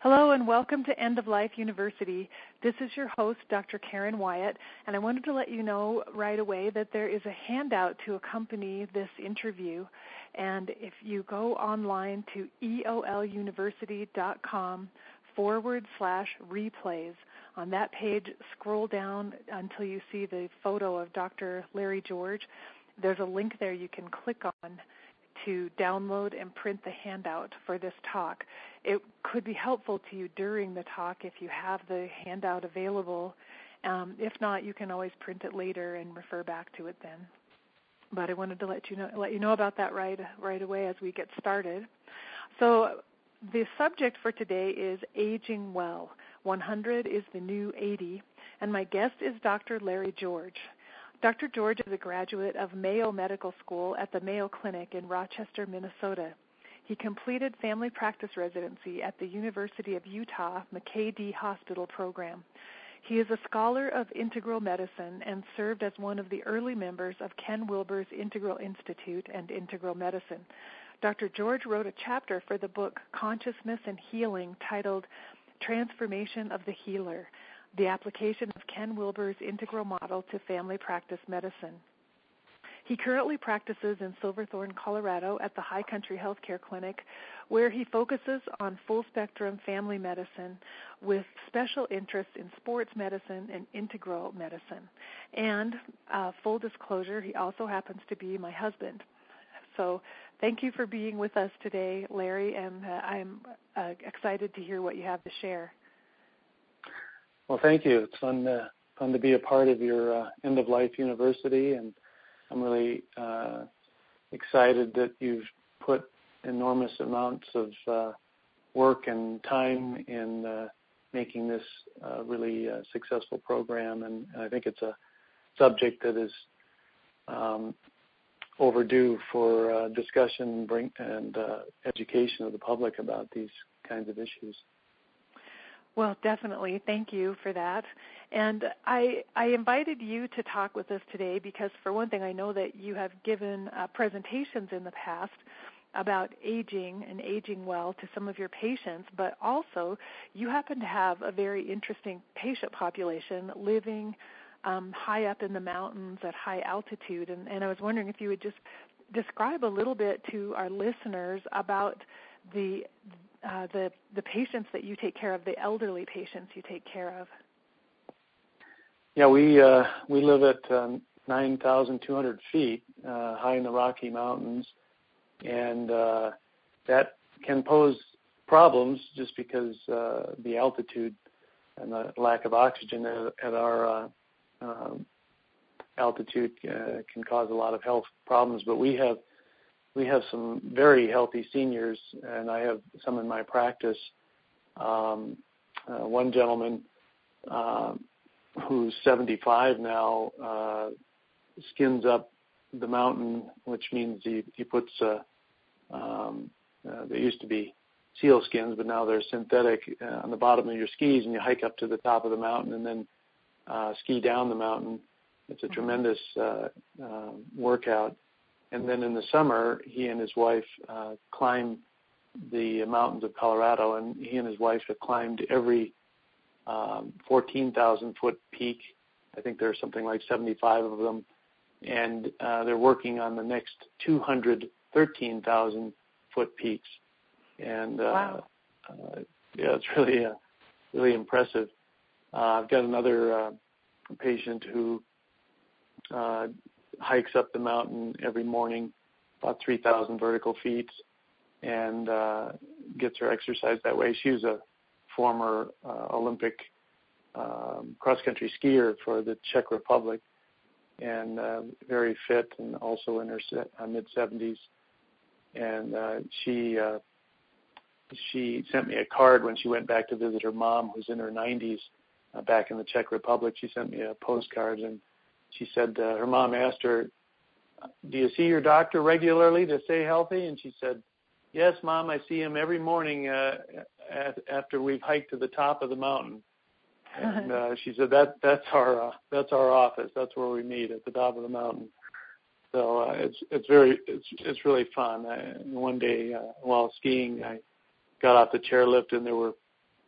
Hello and welcome to End of Life University. This is your host, Dr. Karen Wyatt, and I wanted to let you know right away that there is a handout to accompany this interview. And if you go online to eoluniversity.com/replays, on that page, scroll down until you see the photo of Dr. Larry George. There's a link there you can click on to download and print the handout for this talk. It could be helpful to you during the talk if you have the handout available. If not, you can always print it later and refer back to it then. But I wanted to let you know about that right away as we get started. So the subject for today is aging well. 100 is the new 80, and my guest is Dr. Larry George. Dr. George is a graduate of Mayo Medical School at the Mayo Clinic in Rochester, Minnesota. He completed family practice residency at the University of Utah McKay-Dee Hospital program. He is a scholar of integral medicine and served as one of the early members of Ken Wilber's Integral Institute and Integral Medicine. Dr. George wrote a chapter for the book Consciousness and Healing titled Transformation of the Healer, the application of Ken Wilber's integral model to family practice medicine. He currently practices in Silverthorne, Colorado at the High Country Healthcare Clinic, where he focuses on full-spectrum family medicine with special interests in sports medicine and integral medicine. And full disclosure, he also happens to be my husband. So thank you for being with us today, Larry, and I'm excited to hear what you have to share. Well, thank you. It's fun to be a part of your End of Life University, and I'm really excited that you've put enormous amounts of work and time in making this really successful program, and I think it's a subject that is overdue for discussion and education of the public about these kinds of issues. Well, definitely. Thank you for that. And I invited you to talk with us today because, for one thing, I know that you have given presentations in the past about aging and aging well to some of your patients, but also you happen to have a very interesting patient population living high up in the mountains at high altitude. And I was wondering if you would just describe a little bit to our listeners about the patients that you take care of, the elderly patients you take care of. Yeah, we live at 9,200 feet high in the Rocky Mountains, and that can pose problems just because the altitude and the lack of oxygen at our altitude can cause a lot of health problems. But we have some very healthy seniors, and I have some in my practice. One gentleman who's 75 now skins up the mountain, which means he puts they used to be seal skins, but now they're synthetic on the bottom of your skis, and you hike up to the top of the mountain and then ski down the mountain. It's a tremendous workout. And then in the summer, he and his wife climb the mountains of Colorado, and he and his wife have climbed every 14,000-foot peak. I think there's something like 75 of them. And they're working on the next 213,000-foot peaks. And wow. Yeah, it's really impressive. I've got another patient who hikes up the mountain every morning, about 3,000 vertical feet, and gets her exercise that way. She was a former Olympic cross-country skier for the Czech Republic, and very fit, and also in her mid-70s. And she sent me a card when she went back to visit her mom, who's in her 90s, back in the Czech Republic. She sent me a postcard, and she said her mom asked her, "Do you see your doctor regularly to stay healthy?" And she said, "Yes, Mom, I see him every morning after we've hiked to the top of the mountain." And she said that's our office. That's where we meet, at the top of the mountain. So it's really fun. One day while skiing, I got off the chairlift, and there were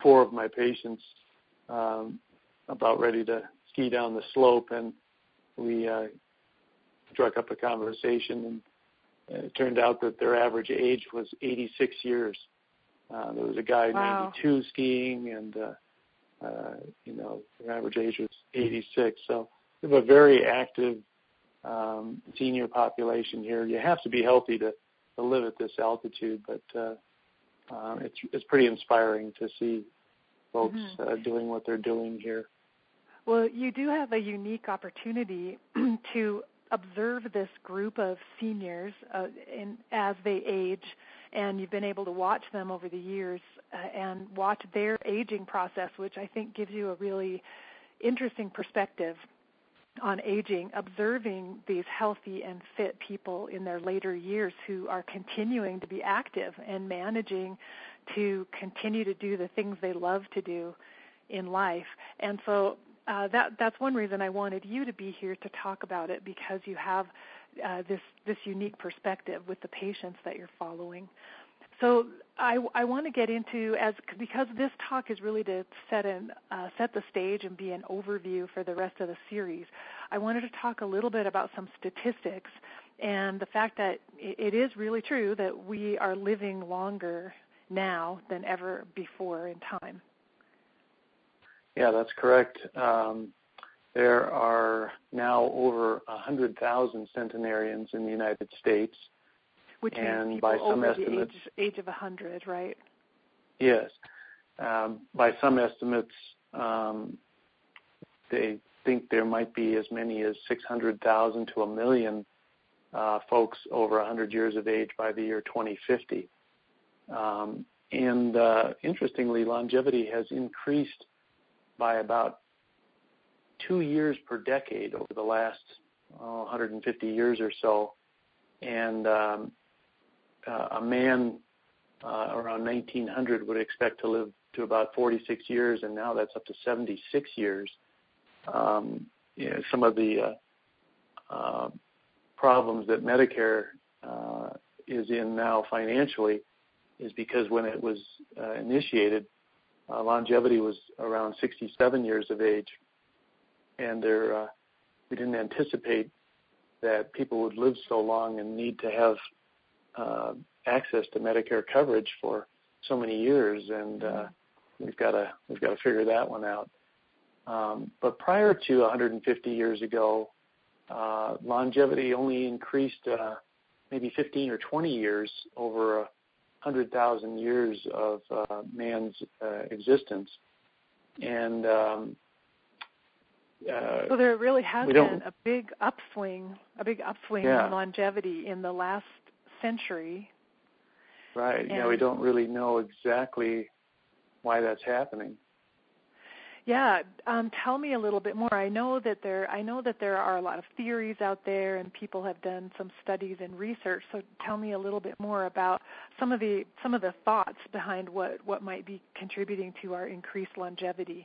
4 of my patients about ready to ski down the slope, and we struck up a conversation, and it turned out that their average age was 86 years. There was a guy, wow, 92, skiing, and their average age was 86. So we have a very active senior population here. You have to be healthy to live at this altitude, but it's pretty inspiring to see folks doing what they're doing here. Well, you do have a unique opportunity to observe this group of seniors as they age, and you've been able to watch them over the years and watch their aging process, which I think gives you a really interesting perspective on aging, observing these healthy and fit people in their later years who are continuing to be active and managing to continue to do the things they love to do in life. And so that's one reason I wanted you to be here to talk about it, because you have this unique perspective with the patients that you're following. So I want to get into, because this talk is really to set the stage and be an overview for the rest of the series, I wanted to talk a little bit about some statistics and the fact that it is really true that we are living longer now than ever before in time. Yeah, that's correct. There are now over 100,000 centenarians in the United States. Which means people over the age of 100, right? Yes. By some estimates, they think there might be as many as 600,000 to 1 million folks over 100 years of age by the year 2050. Interestingly, longevity has increased by about 2 years per decade over the last 150 years or so. And a man around 1900 would expect to live to about 46 years, and now that's up to 76 years. Some of the problems that Medicare is in now financially is because when it was initiated, longevity was around 67 years of age, and we didn't anticipate that people would live so long and need to have access to Medicare coverage for so many years, and we've got to figure that one out. But prior to 150 years ago, longevity only increased maybe 15 or 20 years over 100,000 years of man's existence, and so there really has been a big upswing in longevity in the last century. Right. Yeah, we don't really know exactly why that's happening. Yeah, tell me a little bit more. I know that there are a lot of theories out there, and people have done some studies and research. So tell me a little bit more about some of the thoughts behind what might be contributing to our increased longevity.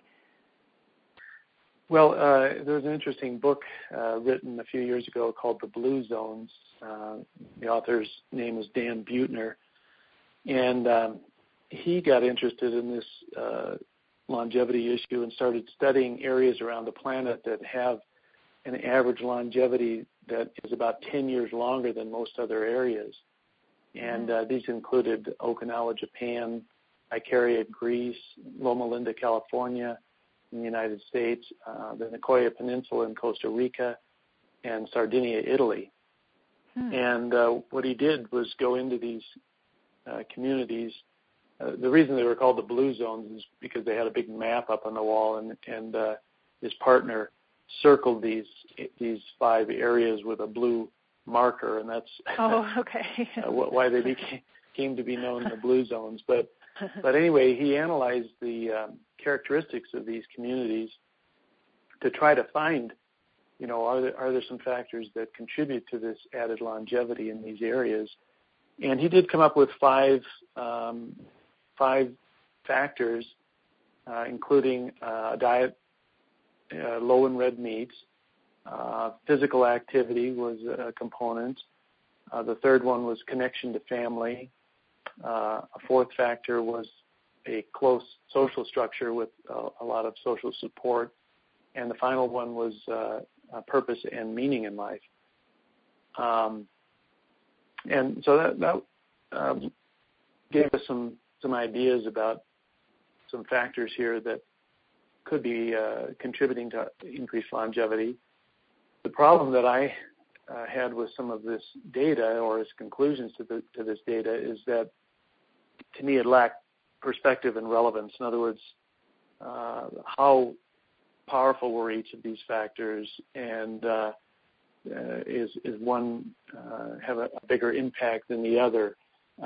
Well, there's an interesting book written a few years ago called The Blue Zones. The author's name is Dan Buettner, and he got interested in this longevity issue and started studying areas around the planet that have an average longevity that is about 10 years longer than most other areas. And these included Okinawa, Japan, Icaria, Greece, Loma Linda, California, in the United States, the Nicoya Peninsula in Costa Rica, and Sardinia, Italy. And what he did was go into these communities. The reason they were called the Blue Zones is because they had a big map up on the wall, and his partner circled these 5 areas with a blue marker, and that's why they came to be known the Blue Zones. But anyway, he analyzed the characteristics of these communities to try to find, are there some factors that contribute to this added longevity in these areas? And he did come up with 5 factors, including a diet low in red meats. Physical activity was a component. The third one was connection to family. A fourth factor was a close social structure with a lot of social support. And the final one was purpose and meaning in life. And so that gave us some ideas about some factors here that could be contributing to increased longevity. The problem that I had with some of this data, or its conclusions to this data, is that to me it lacked perspective and relevance. In other words, how powerful were each of these factors, and is one have a bigger impact than the other?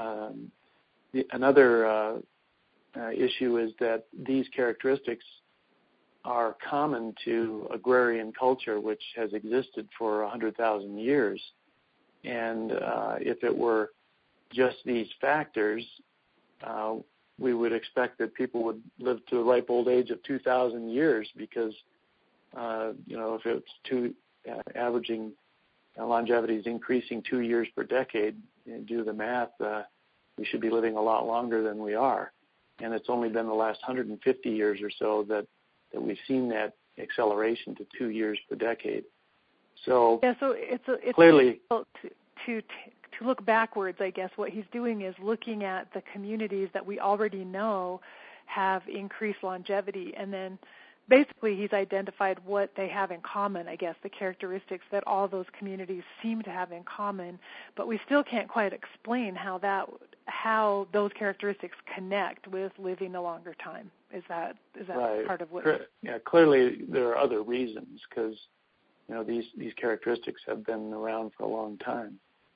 Another issue is that these characteristics are common to agrarian culture, which has existed for 100,000 years. And if it were just these factors, we would expect that people would live to a ripe old age of 2,000 years because, if it's averaging longevity is increasing 2 years per decade, do the math, we should be living a lot longer than we are. And it's only been the last 150 years or so that we've seen that acceleration to 2 years per decade. So it's clearly difficult to look backwards. I guess what he's doing is looking at the communities that we already know have increased longevity, and then basically he's identified what they have in common, I guess, the characteristics that all those communities seem to have in common, but we still can't quite explain how those characteristics connect with living a longer time. Is that right. Part of what? Yeah, clearly there are other reasons because these characteristics have been around for a long time.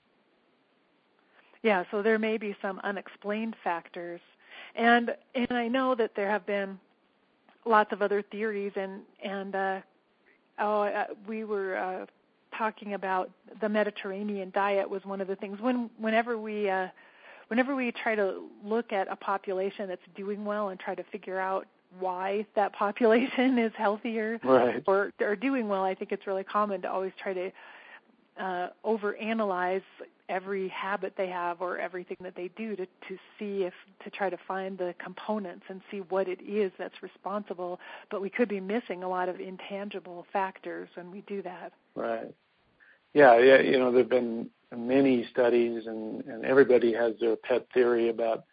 Yeah, so there may be some unexplained factors, and I know that there have been lots of other theories, and we were talking about the Mediterranean diet was one of the things. Whenever we try to look at a population that's doing well and try to figure out why that population is healthier right. or doing well, I think it's really common to always try to overanalyze every habit they have or everything that they do to try to find the components and see what it is that's responsible. But we could be missing a lot of intangible factors when we do that. Right. Yeah. There've been many studies, and everybody has their pet theory about,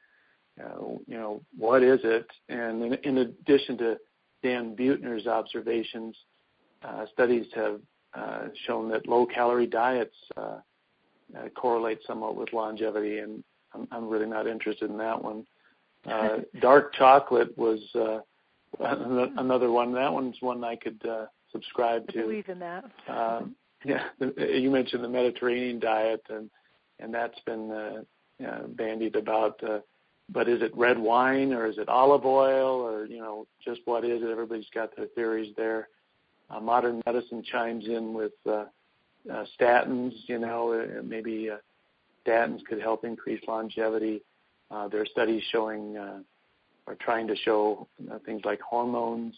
what is it? And in addition to Dan Buettner's observations, studies have shown that low-calorie diets correlate somewhat with longevity, and I'm really not interested in that one. Dark chocolate was another one. That one's one I could subscribe to. I believe in that. Yeah, you mentioned the Mediterranean diet, and that's been bandied about. But is it red wine, or is it olive oil, or just what is it? Everybody's got their theories there. Modern medicine chimes in with statins. Maybe statins could help increase longevity. There are studies showing or trying to show things like hormones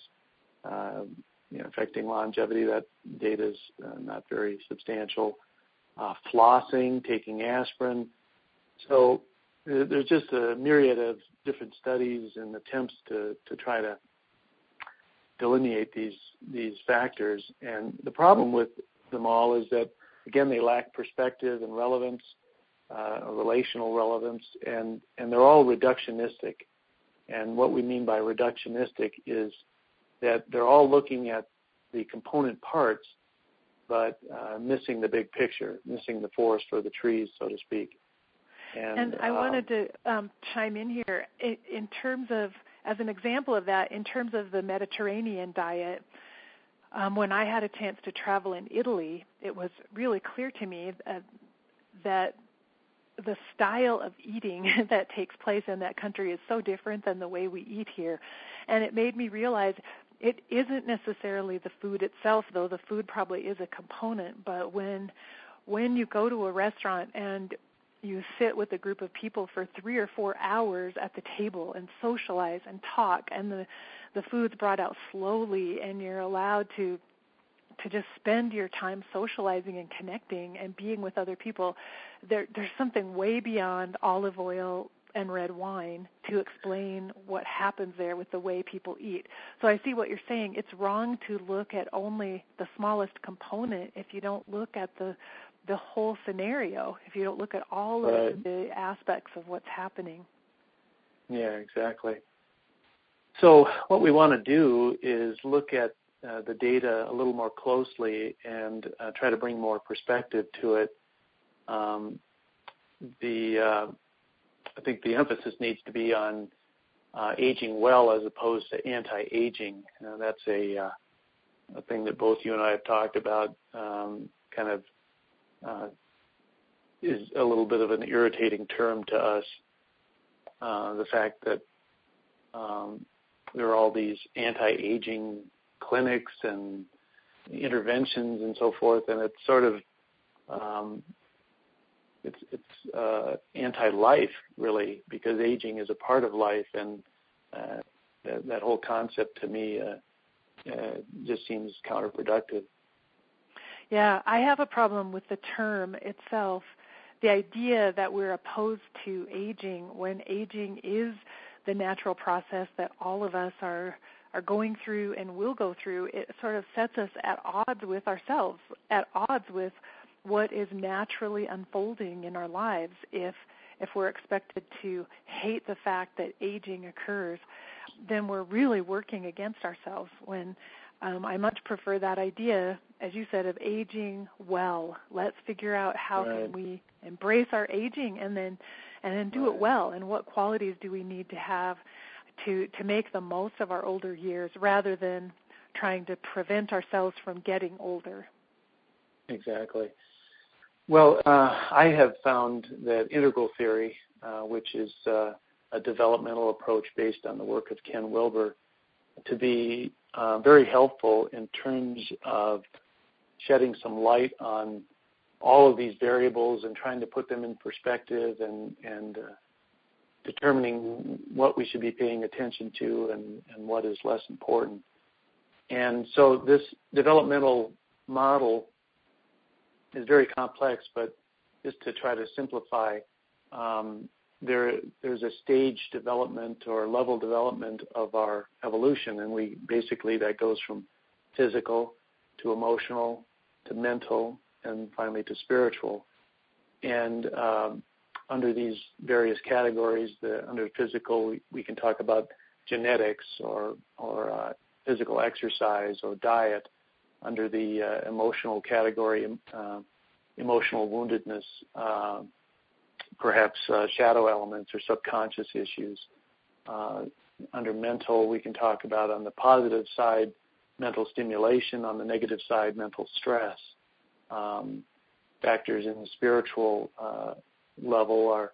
affecting longevity. That data is not very substantial. Flossing, taking aspirin. So there's just a myriad of different studies and attempts to try to delineate these factors. And the problem with them all is that, again, they lack perspective and relevance, relational relevance, and they're all reductionistic. And what we mean by reductionistic is that they're all looking at the component parts, but missing the big picture, missing the forest for the trees, so to speak. And I wanted to chime in here in terms of, as an example of that, in terms of the Mediterranean diet. When I had a chance to travel in Italy, it was really clear to me that the style of eating that takes place in that country is so different than the way we eat here. And it made me realize it isn't necessarily the food itself, though the food probably is a component. But when you go to a restaurant and you sit with a group of people for 3 or 4 hours at the table and socialize and talk, and the food's brought out slowly, and you're allowed to just spend your time socializing and connecting and being with other people, there's something way beyond olive oil, and red wine to explain what happens there with the way people eat. So I see what you're saying. It's wrong to look at only the smallest component if you don't look at the whole scenario, if you don't look at all of the aspects of what's happening. Yeah, exactly. So what we want to do is look at the data a little more closely and try to bring more perspective to it. I think the emphasis needs to be on aging well as opposed to anti-aging. That's a thing that both you and I have talked about, kind of is a little bit of an irritating term to us. The fact that there are all these anti-aging clinics and interventions and so forth, and it's sort of it's anti-life, really, because aging is a part of life, and that whole concept to me just seems counterproductive. Yeah, I have a problem with the term itself. The idea that we're opposed to aging when aging is the natural process that all of us are going through and will go through, it sort of sets us at odds with ourselves, at odds with what is naturally unfolding in our lives. If we're expected to hate the fact that aging occurs, then we're really working against ourselves. When I much prefer that idea, as you said, of aging well. Let's figure out how can we embrace our aging and then do it well, and what qualities do we need to have to make the most of our older years, rather than trying to prevent ourselves from getting older. Exactly. Well, I have found that integral theory, which is a developmental approach based on the work of Ken Wilber, to be very helpful in terms of shedding some light on all of these variables and trying to put them in perspective and determining what we should be paying attention to and what is less important. And so this developmental model is very complex, but just to try to simplify, there's a stage development or level development of our evolution, and that goes from physical to emotional to mental and finally to spiritual. And under these various categories, under physical, we can talk about genetics or physical exercise or diet. Under the emotional category, emotional woundedness, perhaps shadow elements or subconscious issues. Under mental, we can talk about, on the positive side, mental stimulation. On the negative side, mental stress. Factors in the spiritual level are,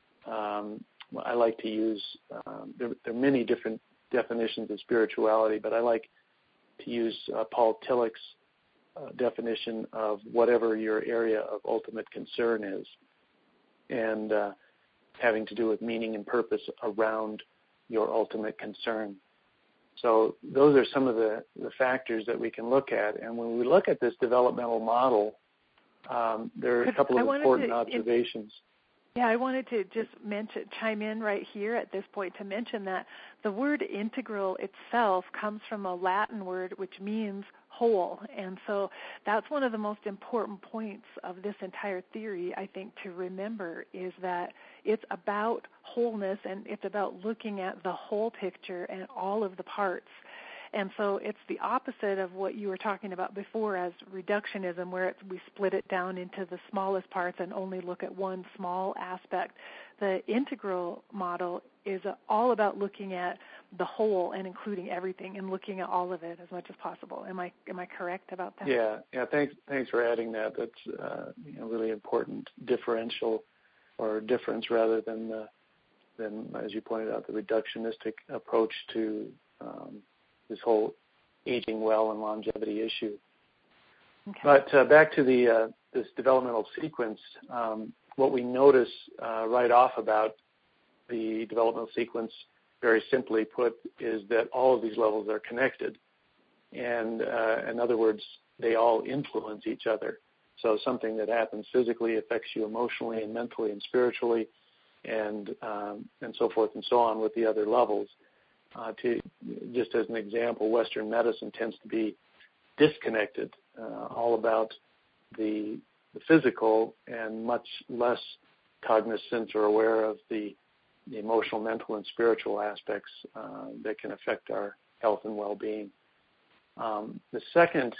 I like to use, there are many different definitions of spirituality, but I like to use Paul Tillich's definition of whatever your area of ultimate concern is, and having to do with meaning and purpose around your ultimate concern. So those are some of the factors that we can look at. And when we look at this developmental model, there are a couple of important observations. Yeah, I wanted to just chime in right here at this point to mention that the word integral itself comes from a Latin word which means whole. And so that's one of the most important points of this entire theory, I think, to remember, is that it's about wholeness, and it's about looking at the whole picture and all of the parts. And so it's the opposite of what you were talking about before as reductionism, where we split it down into the smallest parts and only look at one small aspect. The integral model is all about looking at the whole and including everything and looking at all of it as much as possible. Am I correct about that? Yeah. Thanks for adding that. That's really important differential or difference rather than as you pointed out, the reductionistic approach to this whole aging well and longevity issue. Okay. But back to this developmental sequence, what we notice right off about the developmental sequence, very simply put, is that all of these levels are connected. And in other words, they all influence each other. So something that happens physically affects you emotionally and mentally and spiritually. and so forth and so on with the other levels. Just as an example, Western medicine tends to be disconnected, all about the physical, and much less cognizant or aware of the emotional, mental, and spiritual aspects that can affect our health and well-being. The second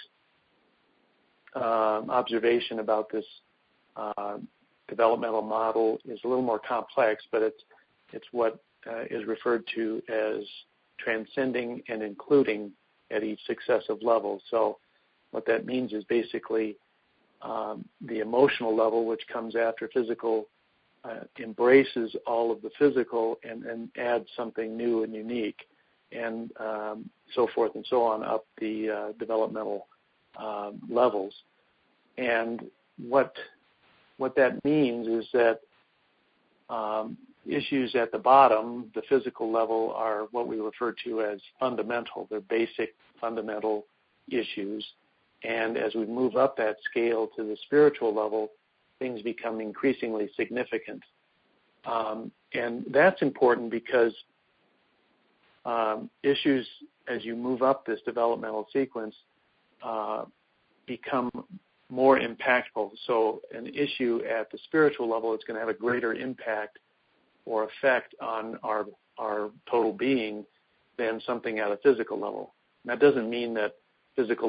observation about this developmental model is a little more complex, but it's what is referred to as transcending and including at each successive level. So what that means is basically the emotional level, which comes after physical, embraces all of the physical and adds something new and unique, and so forth and so on up the developmental levels. And what that means is that issues at the bottom, the physical level, are what we refer to as fundamental. They're basic fundamental issues. And as we move up that scale to the spiritual level, things become increasingly significant. And that's important because issues, as you move up this developmental sequence, become more impactful. So an issue at the spiritual level is going to have a greater impact or effect on our total being than something at a physical level. And that doesn't mean that physical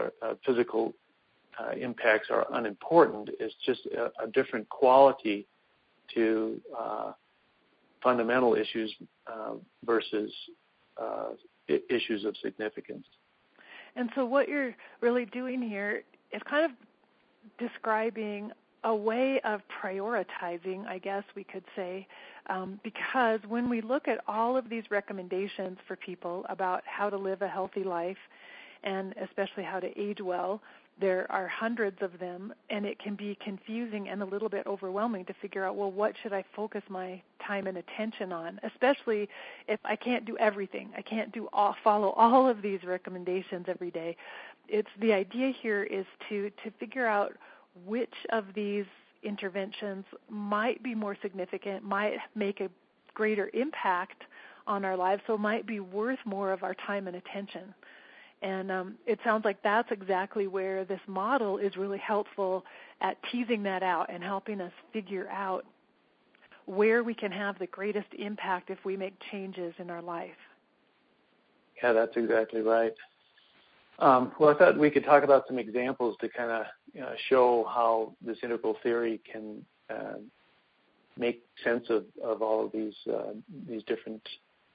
impacts are unimportant. It's just a different quality to fundamental issues versus issues of significance. And so what you're really doing here is kind of describing a way of prioritizing, I guess we could say, because when we look at all of these recommendations for people about how to live a healthy life, and especially how to age well, there are hundreds of them, and it can be confusing and a little bit overwhelming to figure out, well, what should I focus my time and attention on, especially if I can't do everything. I can't follow all of these recommendations every day. The idea here is to figure out which of these interventions might be more significant, might make a greater impact on our lives, so might be worth more of our time and attention. And it sounds like that's exactly where this model is really helpful at teasing that out and helping us figure out where we can have the greatest impact if we make changes in our life. Yeah, that's exactly right. Well, I thought we could talk about some examples to kind of show how this integral theory can make sense of all of these different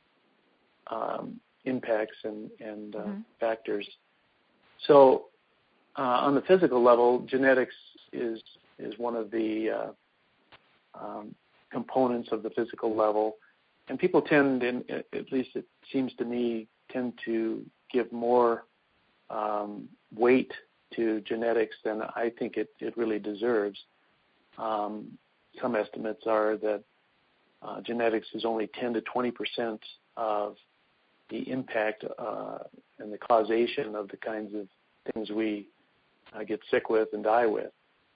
impacts and factors. So on the physical level, genetics is one of the components of the physical level, and people tend, at least it seems to me, tend to give more weight to genetics than I think it really deserves. Some estimates are that genetics is only 10 to 20% of the impact and the causation of the kinds of things we get sick with and die with.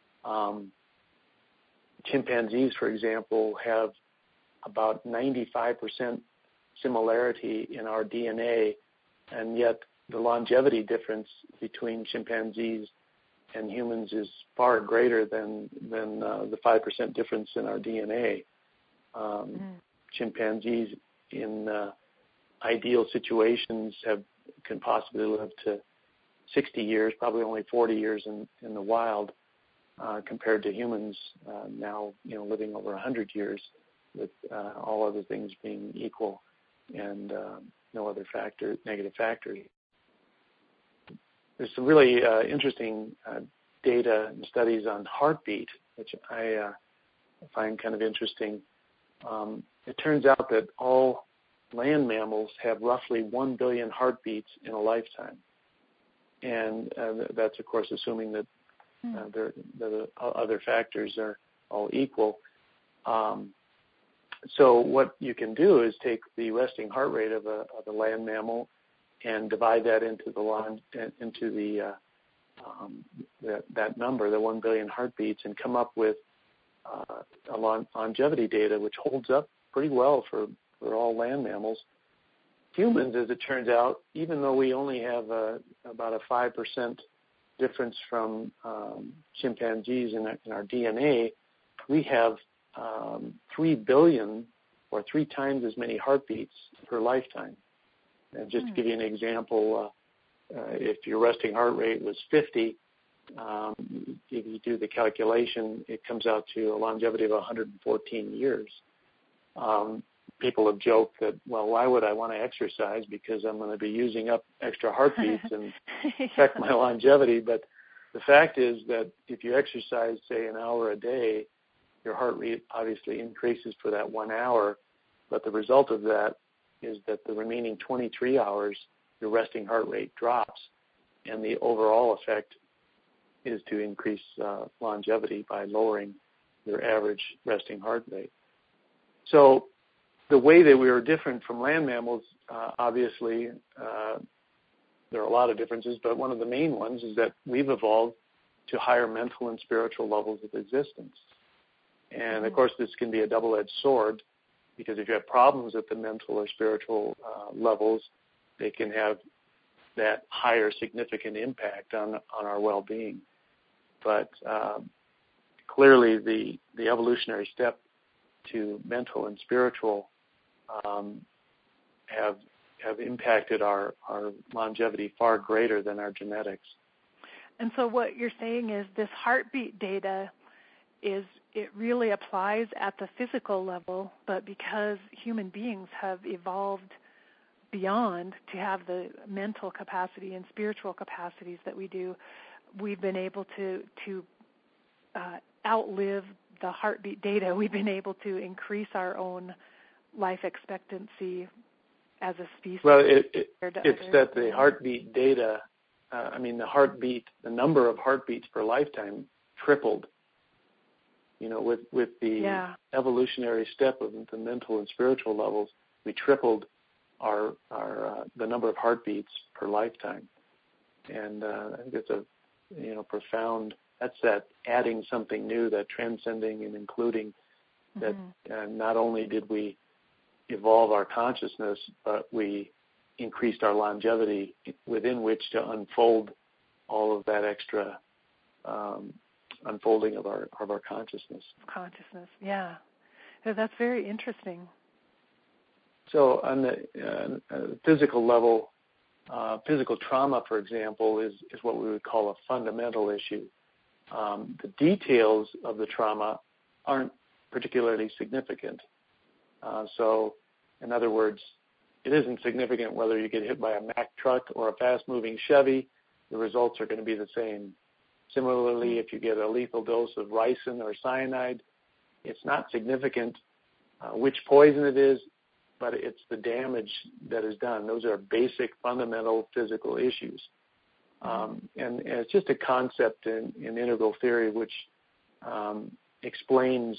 Chimpanzees, for example, have about 95% similarity in our DNA, and yet the longevity difference between chimpanzees and humans is far greater than the 5% difference in our DNA. Chimpanzees in ideal situations can possibly live to 60 years, probably only 40 years in the wild, compared to humans now, living over 100 years, with all other things being equal and no other negative factors. There's some really interesting data and studies on heartbeat, which I find kind of interesting. It turns out that all land mammals have roughly 1 billion heartbeats in a lifetime. And that's, of course, assuming that the other factors are all equal. So what you can do is take the resting heart rate of a land mammal and divide that into that number, the 1 billion heartbeats, and come up with longevity data, which holds up pretty well for all land mammals. Humans, as it turns out, even though we only have about a 5% difference from chimpanzees in our DNA, we have 3 billion or 3 times as many heartbeats per lifetime. And just to give you an example, if your resting heart rate was 50, if you do the calculation, it comes out to a longevity of 114 years. People have joked that, well, why would I want to exercise? Because I'm going to be using up extra heartbeats and affect my longevity. But the fact is that if you exercise, say, an hour a day, your heart rate obviously increases for that 1 hour. But the result of that is that the remaining 23 hours, your resting heart rate drops. And the overall effect is to increase longevity by lowering your average resting heart rate. So the way that we are different from land mammals, obviously, there are a lot of differences, but one of the main ones is that we've evolved to higher mental and spiritual levels of existence. And, of course, this can be a double-edged sword, because if you have problems at the mental or spiritual levels, they can have that higher significant impact on our well-being. But clearly the evolutionary step to mental and spiritual have impacted our longevity far greater than our genetics. And so what you're saying is this heartbeat data it really applies at the physical level, but because human beings have evolved beyond to have the mental capacity and spiritual capacities that we do, we've been able to outlive the heartbeat data. We've been able to increase our own life expectancy as a species. Well, it's that the heartbeat data, the number of heartbeats per lifetime tripled. With the evolutionary step of the mental and spiritual levels, we tripled the number of heartbeats per lifetime. And I think it's a profound. That's that adding something new, that transcending and including. That not only did we evolve our consciousness, but we increased our longevity within which to unfold all of that extra unfolding of our consciousness. Yeah. That's very interesting. So on the physical level, physical trauma, for example, is what we would call a fundamental issue. The details of the trauma aren't particularly significant. So, in other words, it isn't significant whether you get hit by a Mack truck or a fast-moving Chevy. The results are going to be the same. Similarly, if you get a lethal dose of ricin or cyanide, it's not significant which poison it is, but it's the damage that is done. Those are basic, fundamental physical issues. And it's just a concept in integral theory which explains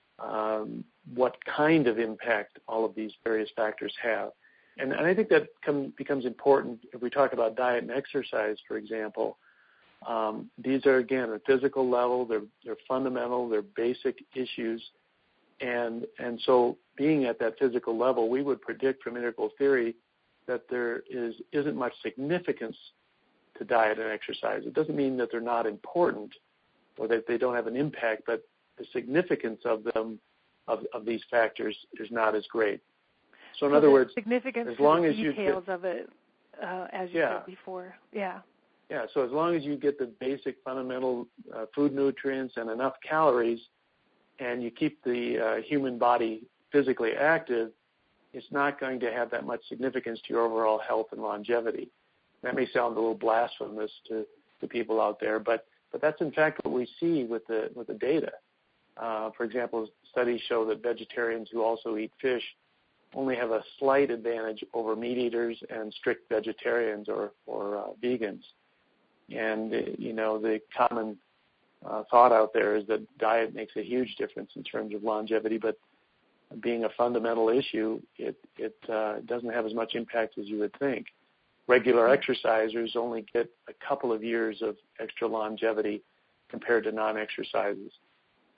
what kind of impact all of these various factors have. And I think that becomes important if we talk about diet and exercise, for example. These are, again, at physical level, they're fundamental, they're basic issues. And so being at that physical level, we would predict from integral theory that there isn't much significance to diet and exercise. It doesn't mean that they're not important or that they don't have an impact, but the significance of them, of these factors, is not as great. So in other words, as long as you details of it, as you said before, Yeah, so as long as you get the basic fundamental food nutrients and enough calories, and you keep the human body physically active, it's not going to have that much significance to your overall health and longevity. That may sound a little blasphemous to people out there, but that's in fact what we see with the data. For example, studies show that vegetarians who also eat fish only have a slight advantage over meat eaters and strict vegetarians or vegans. And the common thought out there is that diet makes a huge difference in terms of longevity, but being a fundamental issue, it doesn't have as much impact as you would think. Regular exercisers only get a couple of years of extra longevity compared to non-exercisers.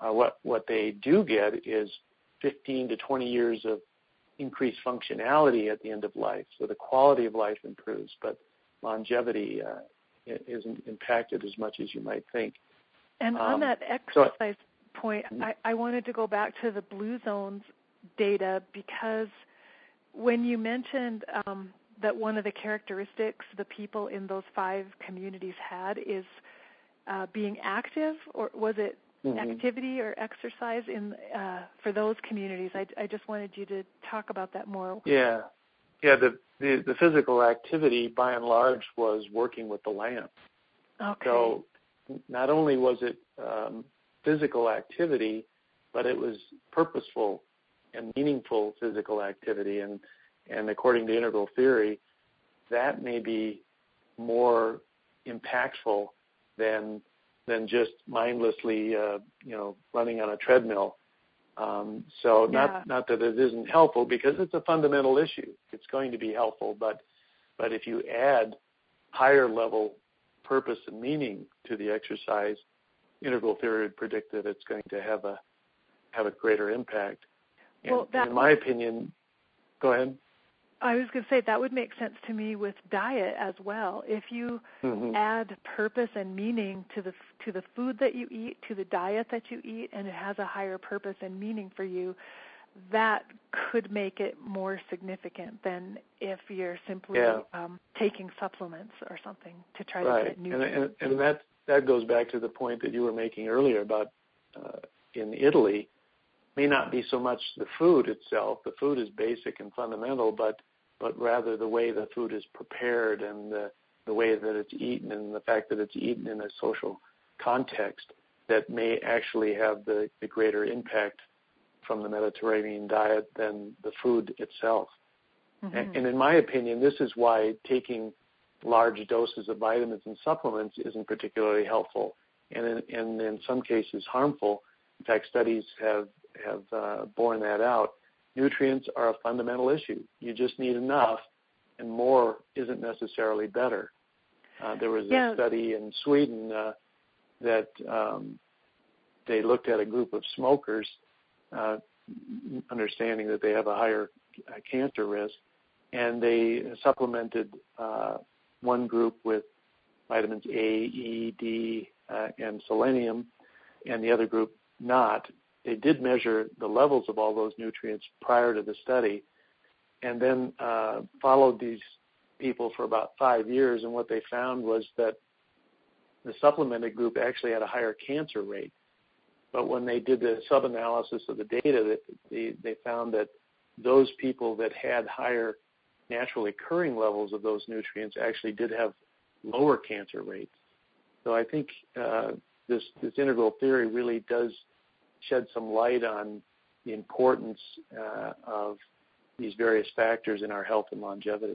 What they do get is 15 to 20 years of increased functionality at the end of life, so the quality of life improves, but longevity isn't impacted as much as you might think. And on that exercise point, I wanted to go back to the Blue Zones data, because when you mentioned that one of the characteristics the people in those 5 communities had is being active, or was it activity or exercise for those communities? I just wanted you to talk about that more. Yeah. The physical activity, by and large, was working with the land. Okay. So not only was it physical activity, but it was purposeful and meaningful physical activity. And according to integral theory, that may be more impactful than just mindlessly, running on a treadmill. Not that it isn't helpful, because it's a fundamental issue. It's going to be helpful, but if you add higher level purpose and meaning to the exercise, integral theory would predict that it's going to have a greater impact. And in my opinion, go ahead. I was going to say that would make sense to me with diet as well. If you add purpose and meaning to the food that you eat, to the diet that you eat, and it has a higher purpose and meaning for you, that could make it more significant than if you're simply taking supplements or something to try to get nutrients. And that goes back to the point that you were making earlier about in Italy, may not be so much the food itself. The food is basic and fundamental, but rather the way the food is prepared and the way that it's eaten, and the fact that it's eaten in a social context that may actually have the greater impact from the Mediterranean diet than the food itself. And in my opinion, this is why taking large doses of vitamins and supplements isn't particularly helpful, and in some cases harmful. In fact, studies have borne that out. Nutrients are a fundamental issue. You just need enough, and more isn't necessarily better. There was a study in Sweden that they looked at a group of smokers, understanding that they have a higher cancer risk, and they supplemented one group with vitamins A, E, D, and selenium, and the other group not. They did measure the levels of all those nutrients prior to the study, and then followed these people for about 5 years, and what they found was that the supplemented group actually had a higher cancer rate. But when they did the sub-analysis of the data, they found that those people that had higher naturally occurring levels of those nutrients actually did have lower cancer rates. So I think this integral theory really does shed some light on the importance of these various factors in our health and longevity.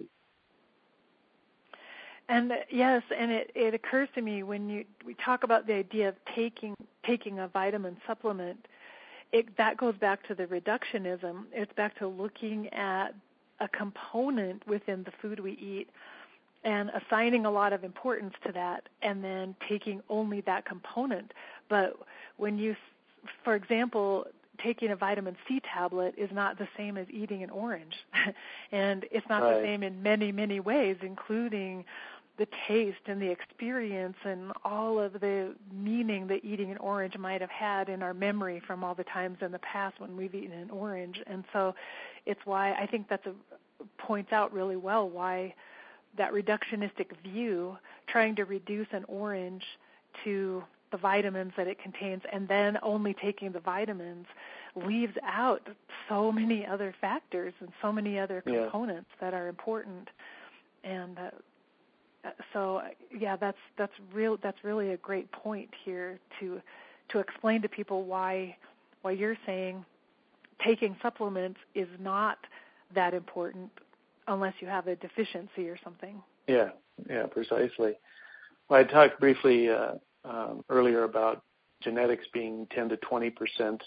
And yes, and it occurs to me when we talk about the idea of taking a vitamin supplement, that goes back to the reductionism. It's back to looking at a component within the food we eat and assigning a lot of importance to that, and then taking only that component. But when you, for example, taking a vitamin C tablet is not the same as eating an orange. And it's not the same in many, many ways, including the taste and the experience and all of the meaning that eating an orange might have had in our memory from all the times in the past when we've eaten an orange. And so it's why I think that points out really well why that reductionistic view, trying to reduce an orange to the vitamins that it contains and then only taking the vitamins, leaves out so many other factors and so many other components that are important. And so that's really a great point here to explain to people why you're saying taking supplements is not that important unless you have a deficiency or something. Yeah, precisely. Well, I talked briefly earlier about genetics being 10 to 20%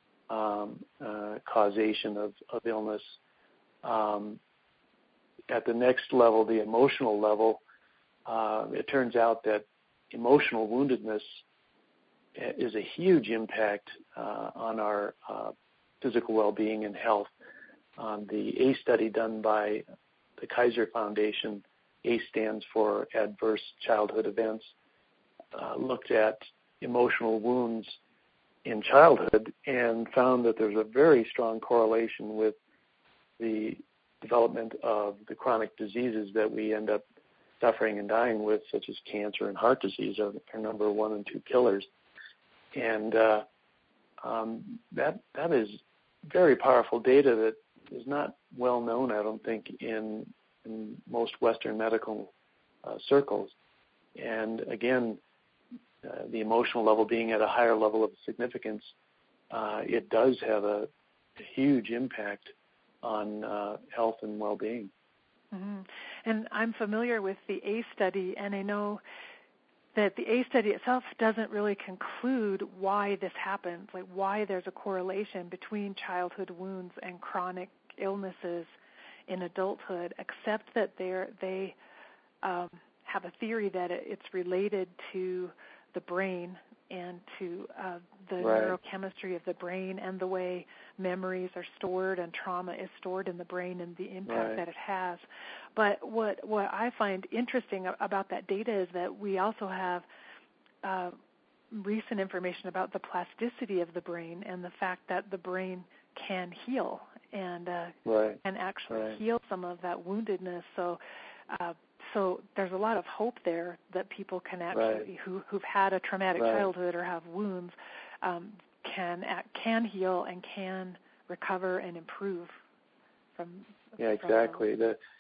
causation of illness. At the next level, the emotional level, it turns out that emotional woundedness is a huge impact on our physical well-being and health. The ACE study done by the Kaiser Foundation, ACE stands for Adverse Childhood Events, looked at emotional wounds in childhood and found that there's a very strong correlation with the development of the chronic diseases that we end up suffering and dying with, such as cancer and heart disease, are number 1 and 2 killers. And that is very powerful data that is not well known, I don't think, in most Western medical circles. And again, the emotional level being at a higher level of significance, it does have a huge impact on health and well-being. Mm-hmm. And I'm familiar with the ACE study, and I know that the ACE study itself doesn't really conclude why this happens, like why there's a correlation between childhood wounds and chronic illnesses in adulthood, except that they have a theory that it's related to the brain and to the neurochemistry of the brain and the way memories are stored and trauma is stored in the brain and the impact that it has. But what I find interesting about that data is that we also have recent information about the plasticity of the brain and the fact that the brain can heal and can actually heal some of that woundedness. So there's a lot of hope there that people can actually, who've had a traumatic childhood or have wounds, can heal and can recover and improve from. Yeah, exactly.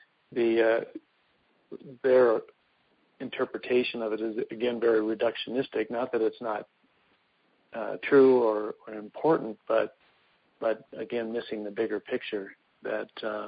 Their interpretation of it is, again, very reductionistic. Not that it's not true or important, but again, missing the bigger picture that,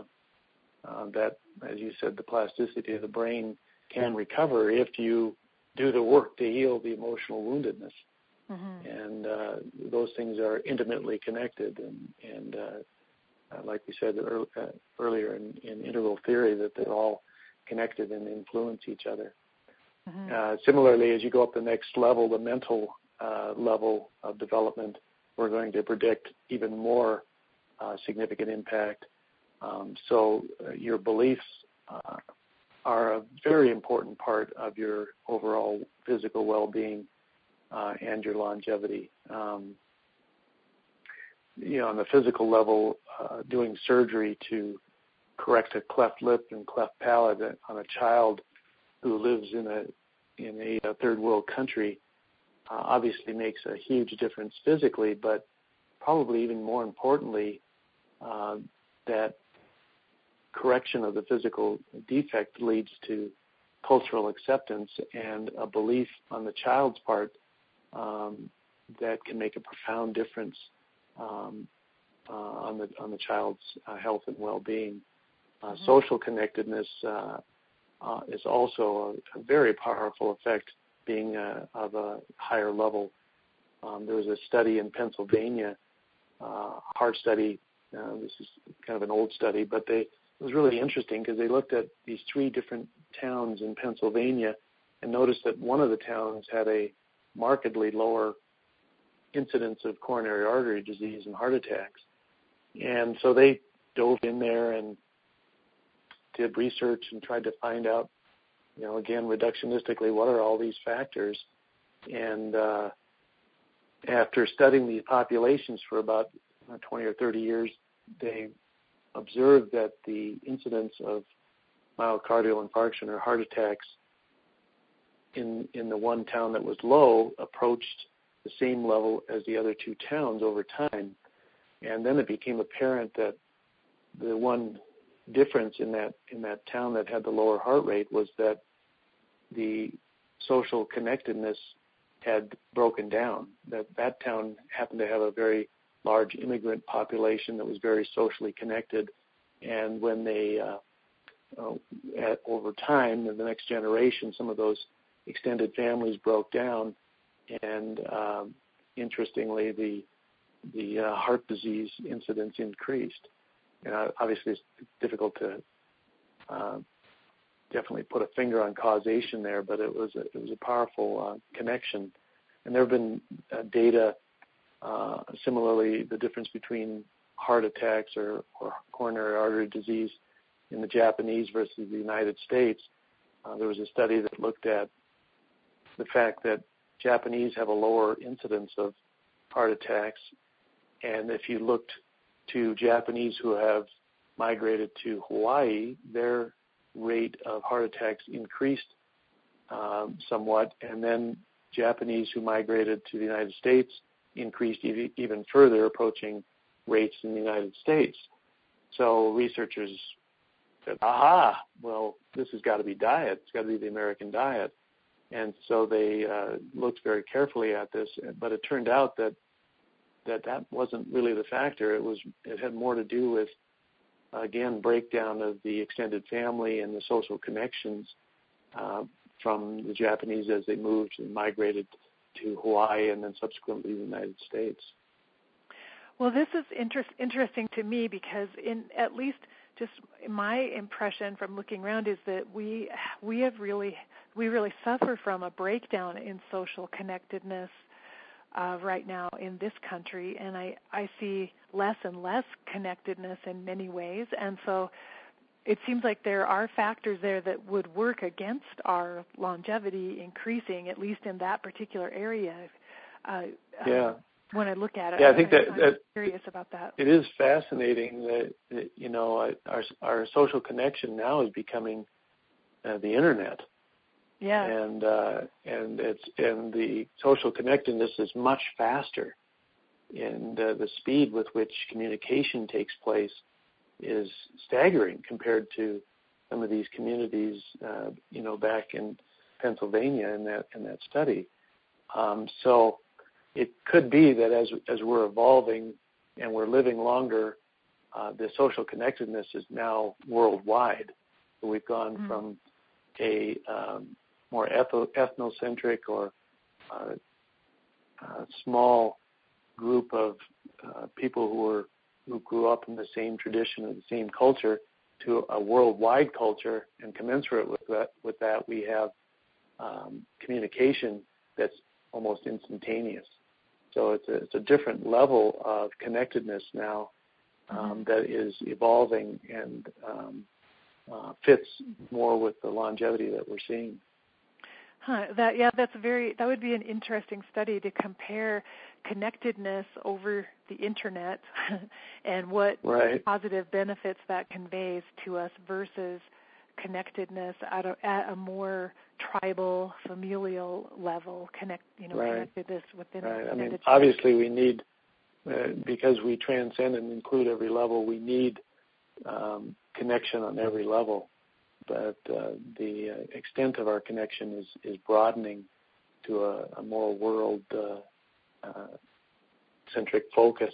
as you said, the plasticity of the brain can recover if you do the work to heal the emotional woundedness. Mm-hmm. And those things are intimately connected. And like we said earlier in integral theory, that they're all connected and influence each other. Mm-hmm. Similarly, as you go up the next level, the mental level of development, we're going to predict even more significant impact. So your beliefs are a very important part of your overall physical well-being and your longevity. On the physical level, doing surgery to correct a cleft lip and cleft palate on a child who lives in a third world country obviously makes a huge difference physically, but probably even more importantly, that correction of the physical defect leads to cultural acceptance and a belief on the child's part that can make a profound difference on the child's health and well-being. Mm-hmm. Social connectedness is also a very powerful effect, being of a higher level. There was a study in Pennsylvania, heart study. This is kind of an old study, but it was really interesting because they looked at these 3 different towns in Pennsylvania and noticed that one of the towns had a markedly lower incidence of coronary artery disease and heart attacks. And so they dove in there and did research and tried to find out, again, reductionistically, what are all these factors? And after studying these populations for about 20 or 30 years, they observed that the incidence of myocardial infarction or heart attacks in the one town that was low approached the same level as the other 2 towns over time. And then it became apparent that the one difference in that town that had the lower heart rate was that the social connectedness had broken down. That town happened to have a very large immigrant population that was very socially connected, and when they over time in the next generation, some of those extended families broke down, and interestingly, the heart disease incidence increased. And obviously, it's difficult to definitely put a finger on causation there, but it was a powerful connection. And there have been data, similarly, the difference between heart attacks or coronary artery disease in the Japanese versus the United States. There was a study that looked at the fact that Japanese have a lower incidence of heart attacks, and if you looked to Japanese who have migrated to Hawaii, their rate of heart attacks increased somewhat, and then Japanese who migrated to the United States increased even further, approaching rates in the United States. So researchers said, well, this has got to be diet. It's got to be the American diet. And so they looked very carefully at this, but it turned out that wasn't really the factor. It had more to do with, again, breakdown of the extended family and the social connections from the Japanese as they moved and migrated to Hawaii and then subsequently the United States. Well, this is interesting to me because at least just my impression from looking around is that we really suffer from a breakdown in social connectedness right now in this country, and I see less and less connectedness in many ways, and so it seems like there are factors there that would work against our longevity increasing, at least in that particular area. When I look at it, I think I'm curious about that. It is fascinating that our social connection now is becoming the internet. Yeah. And the social connectedness is much faster, and the speed with which communication takes place is staggering compared to some of these communities, back in Pennsylvania in that study. So it could be that as we're evolving and we're living longer, the social connectedness is now worldwide. So we've gone from a more ethnocentric or small group of people who grew up in the same tradition and the same culture to a worldwide culture, and commensurate with that we have communication that's almost instantaneous. So it's a different level of connectedness now that is evolving and fits more with the longevity that we're seeing. That would be an interesting study to compare connectedness over the internet and what positive benefits that conveys to us versus connectedness at a more tribal, familial level, connectedness within. Right. I mean, obviously we need, because we transcend and include every level, we need connection on every level. But the extent of our connection is broadening to a more world-centric focus.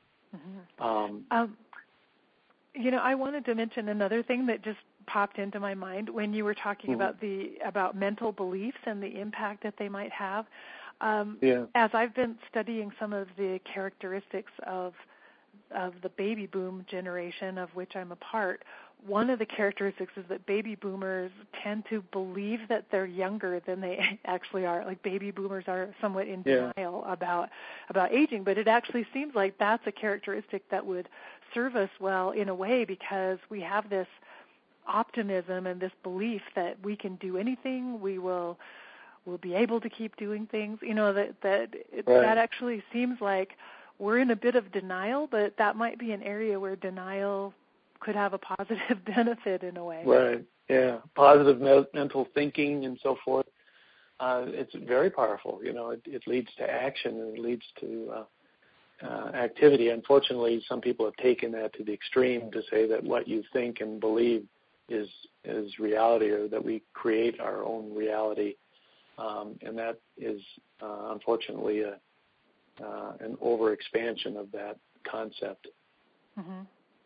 I wanted to mention another thing that just popped into my mind when you were talking about mental beliefs and the impact that they might have. As I've been studying some of the characteristics of the baby boom generation, of which I'm a part, one of the characteristics is that baby boomers tend to believe that they're younger than they actually are. Like, baby boomers are somewhat in denial about aging, but it actually seems like that's a characteristic that would serve us well in a way, because we have this optimism and this belief that we can do anything, we'll be able to keep doing things. That actually seems like we're in a bit of denial, but that might be an area where denial could have a positive benefit in a way. Right, yeah. Positive mental thinking and so forth. It's very powerful. It leads to action and it leads to activity. Unfortunately, some people have taken that to the extreme to say that what you think and believe is reality, or that we create our own reality. And that is, unfortunately, an overexpansion of that concept. Mm-hmm.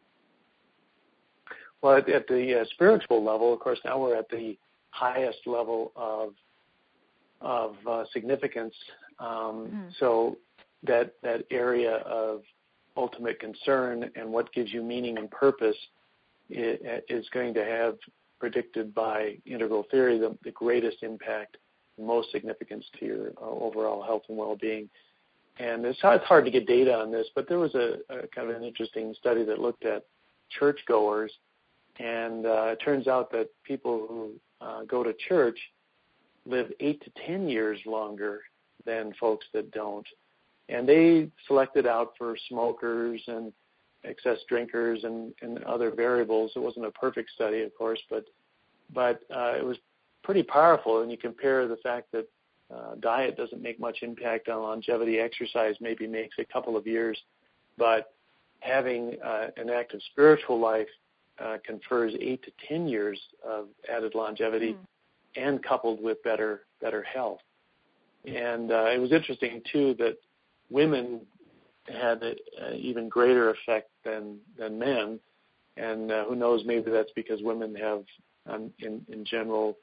Well, at the spiritual level, of course, now we're at the highest level of significance. So that area of ultimate concern and what gives you meaning and purpose is going to have, predicted by integral theory, the greatest impact most significance to your overall health and well-being. And it's hard to get data on this, but there was a kind of an interesting study that looked at churchgoers, and it turns out that people who go to church live 8 to 10 years longer than folks that don't. And they selected out for smokers and excess drinkers and other variables. It wasn't a perfect study, of course, but it was pretty powerful. And you compare the fact that diet doesn't make much impact on longevity. Exercise maybe makes a couple of years, but having an active spiritual life confers 8 to 10 years of added longevity, and coupled with better health. And it was interesting too that women had an even greater effect than men, and who knows, maybe that's because women have, in general,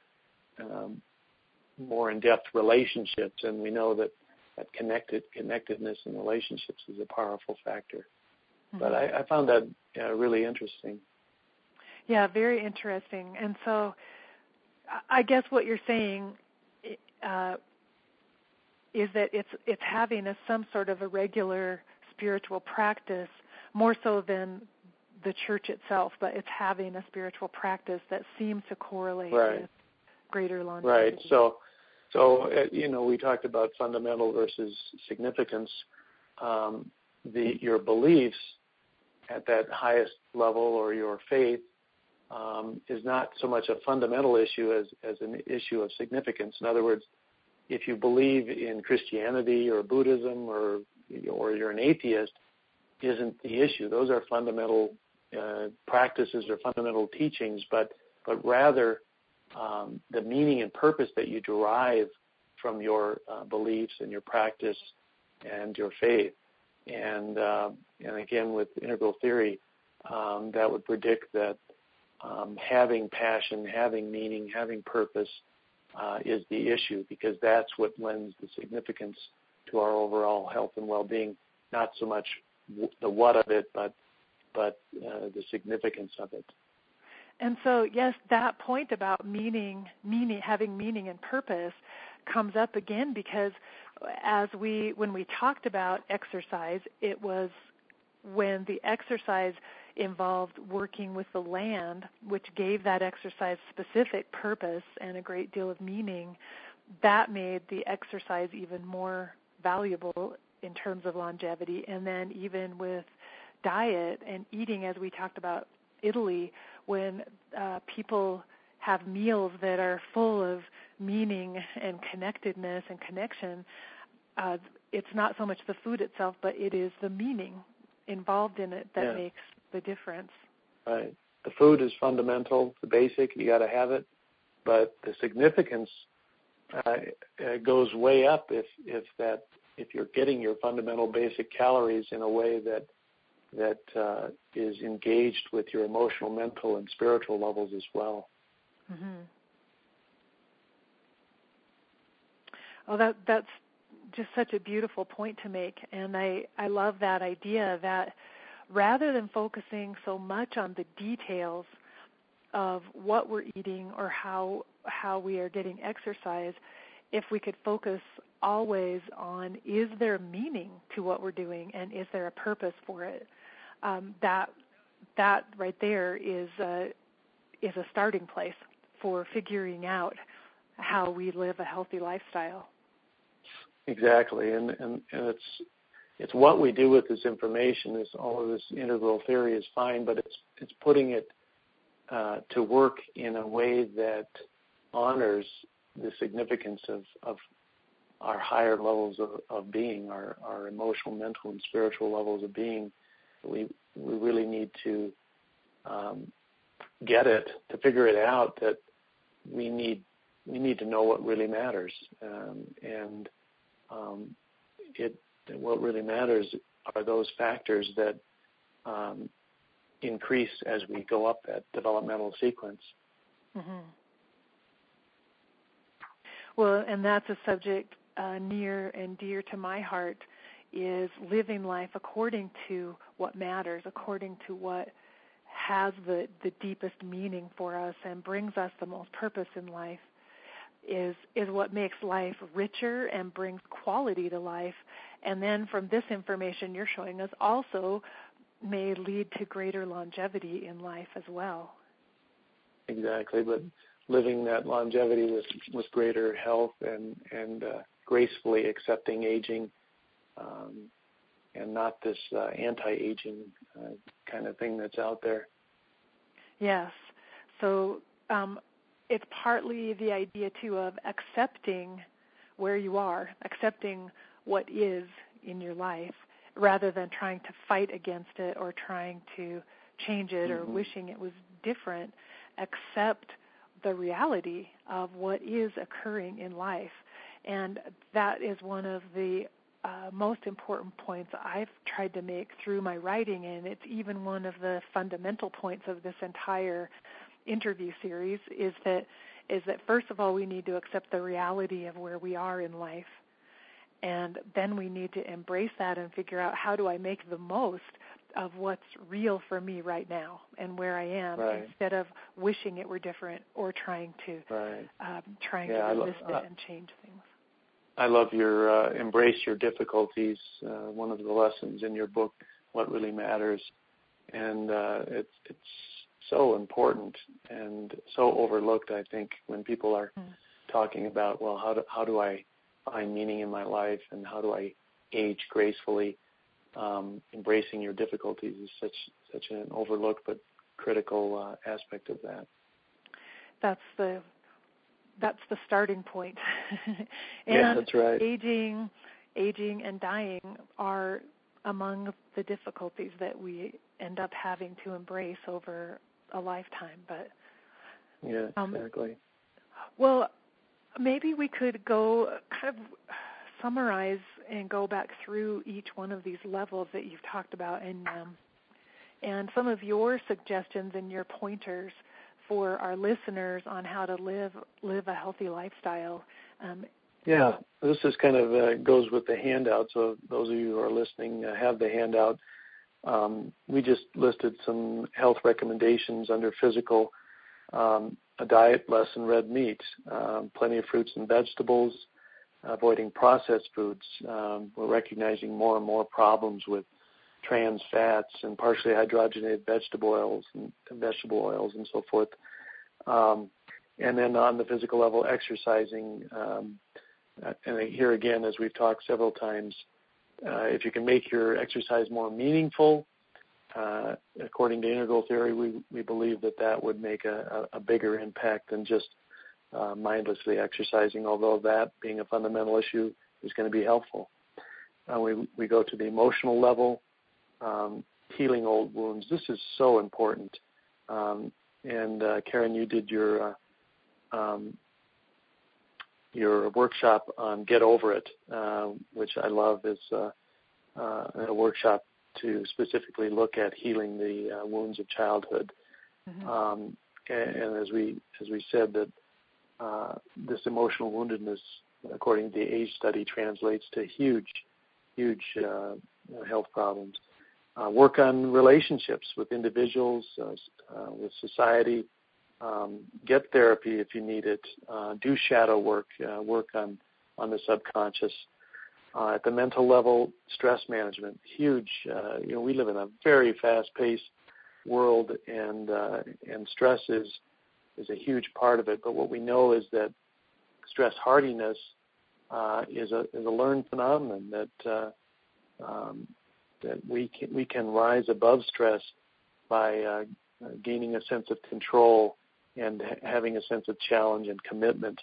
more in-depth relationships, and we know that connectedness in relationships is a powerful factor. But I found that really interesting. Yeah, very interesting. And so I guess what you're saying is that it's having some sort of a regular spiritual practice, more so than the church itself, but it's having a spiritual practice that seems to correlate with greater longevity. Right. So we talked about fundamental versus significance. Your beliefs at that highest level, or your faith, is not so much a fundamental issue as an issue of significance. In other words, if you believe in Christianity or Buddhism or you're an atheist, isn't the issue. Those are fundamental practices or fundamental teachings, but rather the meaning and purpose that you derive from your beliefs and your practice and your faith. And again, with integral theory, that would predict that having passion, having meaning, having purpose is the issue, because that's what lends the significance to our overall health and well-being, not so much the what of it, but the significance of it. And so, yes, that point about having meaning and purpose comes up again, because when we talked about exercise, it was when the exercise involved working with the land, which gave that exercise specific purpose and a great deal of meaning, that made the exercise even more valuable in terms of longevity. And then even with diet and eating, as we talked about Italy, when people have meals that are full of meaning and connectedness and connection, it's not so much the food itself, but it is the meaning involved in it that makes the difference. Right. The food is fundamental, the basic, you got to have it, but the significance goes way up if you're getting your fundamental basic calories in a way that is engaged with your emotional, mental, and spiritual levels as well. Mm-hmm. Oh, that's just such a beautiful point to make, and I love that idea that rather than focusing so much on the details of what we're eating or how we are getting exercise, if we could focus always on, is there meaning to what we're doing, and is there a purpose for it? That right there is a starting place for figuring out how we live a healthy lifestyle. Exactly, and it's what we do with this information. Is all of this integral theory is fine, but it's putting it to work in a way that honors the significance of our higher levels of being, our emotional, mental, and spiritual levels of being. We really need to get it, to figure it out, that we need to know what really matters, and what really matters are those factors that increase as we go up that developmental sequence. Mm-hmm. Well, and that's a subject near and dear to my heart, is living life according to what matters, according to what has the deepest meaning for us and brings us the most purpose in life. is what makes life richer and brings quality to life. And then from this information you're showing us also may lead to greater longevity in life as well. Exactly, but living that longevity with greater health and gracefully accepting aging, and not this anti-aging kind of thing that's out there. Yes. So it's partly the idea, too, of accepting where you are, accepting what is in your life, rather than trying to fight against it or trying to change it or wishing it was different. Accept the reality of what is occurring in life. And that is one of the most important points I've tried to make through my writing, and it's even one of the fundamental points of this entire interview series, is that first of all we need to accept the reality of where we are in life, and then we need to embrace that and figure out, how do I make the most of what's real for me right now and where I am, instead of wishing it were different or trying to resist it and change things. I love your embrace your difficulties. One of the lessons in your book, What Really Matters, and it's so important and so overlooked. I think when people are talking about, well, how do I find meaning in my life and how do I age gracefully? Embracing your difficulties is such an overlooked but critical aspect of that. That's the starting point. And yeah, that's right. Aging and dying are among the difficulties that we end up having to embrace over a lifetime. But yeah, exactly. Well, maybe we could go kind of summarize and go back through each one of these levels that you've talked about, and some of your suggestions and your pointers for our listeners on how to live a healthy lifestyle. Yeah, this is kind of goes with the handout. So those of you who are listening have the handout. We just listed some health recommendations under physical: a diet less than red meat, plenty of fruits and vegetables, avoiding processed foods. We're recognizing more and more problems with trans fats and partially hydrogenated vegetable oils and so forth. And then on the physical level, exercising. And here again, as we've talked several times, if you can make your exercise more meaningful, according to integral theory, we believe that would make a bigger impact than just mindlessly exercising, although that being a fundamental issue is going to be helpful. We go to the emotional level, healing old wounds. This is so important. And Karen, you did your workshop on Get Over It, which I love, is a workshop to specifically look at healing the wounds of childhood. And as we said, that this emotional woundedness, according to the age study, translates to huge health problems. Work on relationships with individuals, with society. Get therapy if you need it. Do shadow work. Work on the subconscious. At the mental level, stress management, huge. We live in a very fast-paced world, and stress is a huge part of it. But what we know is that stress hardiness is a learned phenomenon, that we can rise above stress by gaining a sense of control and having a sense of challenge and commitment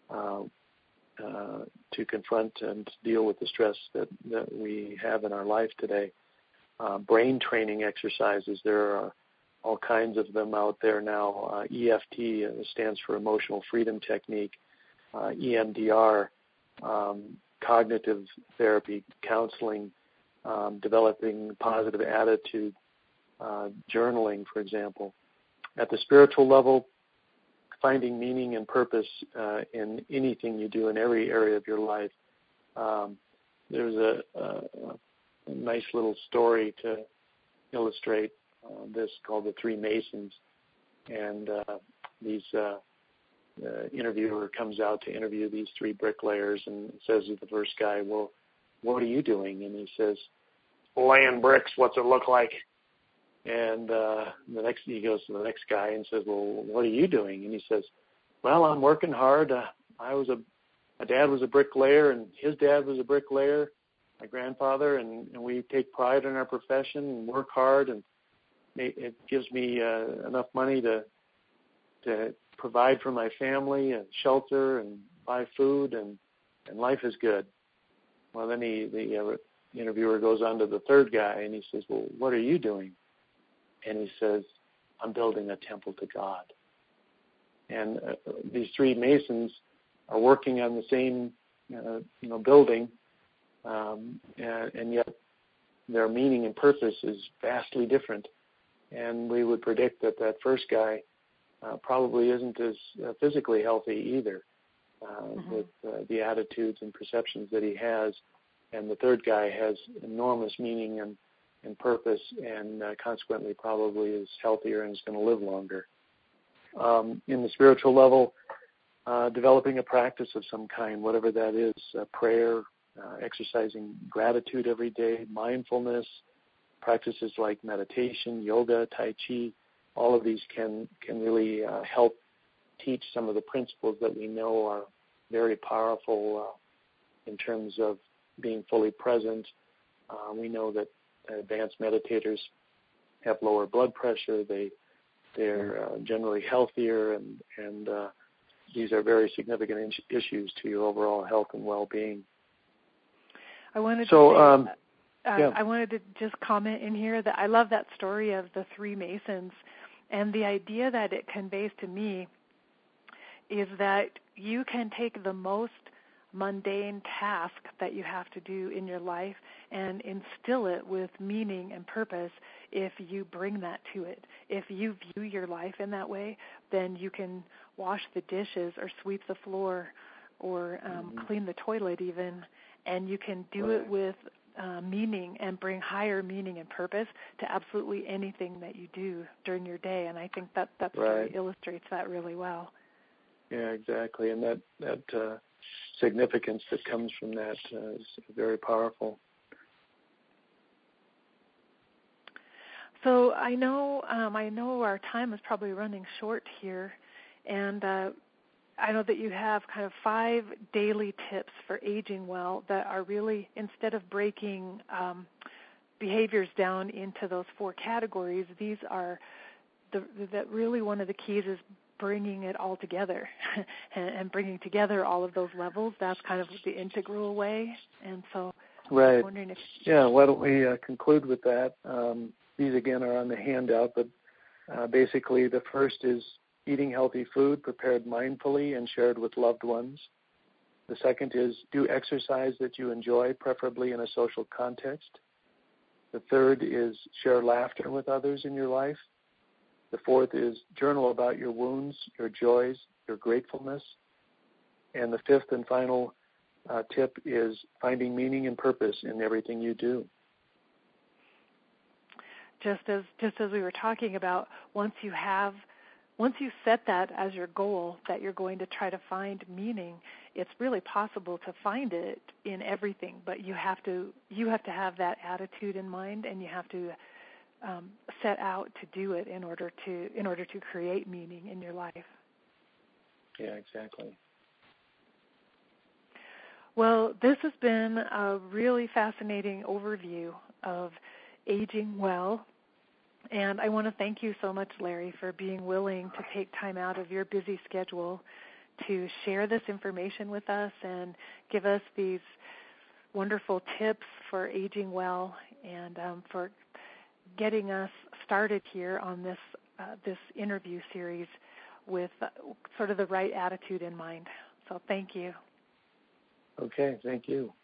to confront and deal with the stress that we have in our life today. Brain training exercises, there are all kinds of them out there now. EFT stands for Emotional Freedom Technique. EMDR, cognitive therapy, counseling, developing positive attitude, journaling, for example. At the spiritual level, finding meaning and purpose in anything you do in every area of your life. There's a nice little story to illustrate this called The Three Masons. And these interviewer comes out to interview these three bricklayers and says to the first guy, well, what are you doing? And he says, laying bricks, what's it look like? And he goes to the next guy and says, well, what are you doing? And he says, well, I'm working hard. My dad was a bricklayer, and his dad was a bricklayer, my grandfather, and we take pride in our profession and work hard, and it gives me enough money to provide for my family and shelter and buy food, and life is good. Well, then the interviewer goes on to the third guy, and he says, well, what are you doing? And he says, I'm building a temple to God. And these three masons are working on the same building, and yet their meaning and purpose is vastly different. And we would predict that first guy probably isn't as physically healthy either, with the attitudes and perceptions that he has. And the third guy has enormous meaning and purpose, and consequently probably is healthier and is going to live longer. In the spiritual level, developing a practice of some kind, whatever that is, prayer, exercising gratitude every day, mindfulness, practices like meditation, yoga, Tai Chi, all of these can really help teach some of the principles that we know are very powerful in terms of being fully present. We know that advanced meditators have lower blood pressure. They're generally healthier, and these are very significant issues to your overall health and well-being. I wanted to just comment in here that I love that story of the three Masons, and the idea that it conveys to me is that you can take the most mundane task that you have to do in your life and instill it with meaning and purpose if you bring that to it. If you view your life in that way, then you can wash the dishes or sweep the floor or clean the toilet even, and you can do it with meaning and bring higher meaning and purpose to absolutely anything that you do during your day. And I think that story illustrates that really well. Yeah, exactly. And that significance that comes from that is very powerful. So I know our time is probably running short here, and I know that you have kind of 5 daily tips for aging well that are really, instead of breaking behaviors down into those 4 categories, these are that really one of the keys is bringing it all together and bringing together all of those levels. That's kind of the integral way. And so I'm wondering if... Yeah, why don't we conclude with that? These, again, are on the handout, but basically the first is eating healthy food prepared mindfully and shared with loved ones. The second is do exercise that you enjoy, preferably in a social context. The third is share laughter with others in your life. The fourth is journal about your wounds, your joys, your gratefulness. And the fifth and final tip is finding meaning and purpose in everything you do. Just as we were talking about, once you set that as your goal, that you're going to try to find meaning, it's really possible to find it in everything. But you have to have that attitude in mind, and you have to set out to do it in order to create meaning in your life. Yeah, exactly. Well, this has been a really fascinating overview of aging well, and I want to thank you so much, Larry, for being willing to take time out of your busy schedule to share this information with us and give us these wonderful tips for aging well, and for getting us started here on this interview series with sort of the right attitude in mind. So thank you. Okay, thank you.